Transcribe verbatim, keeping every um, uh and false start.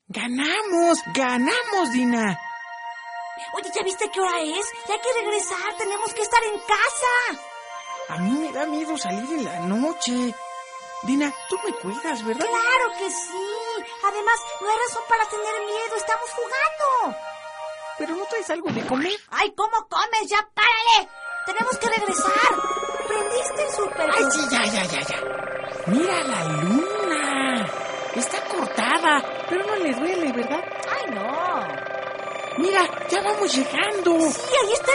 ¡Ganamos! ¡Ganamos, Dina! Oye, ¿ya viste qué hora es? Ya hay que regresar, tenemos que estar en casa. A mí me da miedo salir en la noche. Dina, tú me cuidas, ¿verdad? ¡Claro que sí! Además, no hay razón para tener miedo, estamos jugando. ¿Pero no traes algo de comer? ¡Ay, cómo comes! ¡Ya párale! Tenemos que regresar. ¿Prendiste el súper? ¡Ay, sí, ya, ya, ya, ya! ¡Mira la luna! Está cortada, pero no le duele, ¿verdad? ¡Ay, no! ¡Mira, ya vamos llegando! Sí, ahí está